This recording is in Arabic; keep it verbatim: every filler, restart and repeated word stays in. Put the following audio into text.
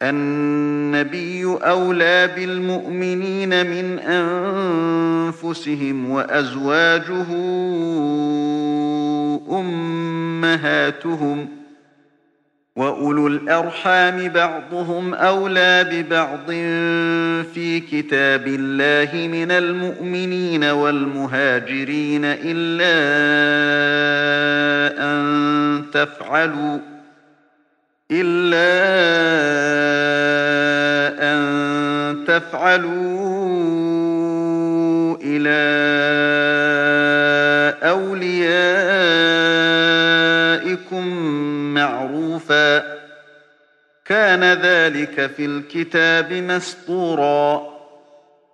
النبي أولى بالمؤمنين من أنفسهم وأزواجه أمهاتهم وأولو الأرحام بعضهم أولى ببعض في كتاب الله من المؤمنين والمهاجرين إلا أن تفعلوا إلا أن تفعلوا إلى أوليائكم معروفا كان ذلك في الكتاب مسطورا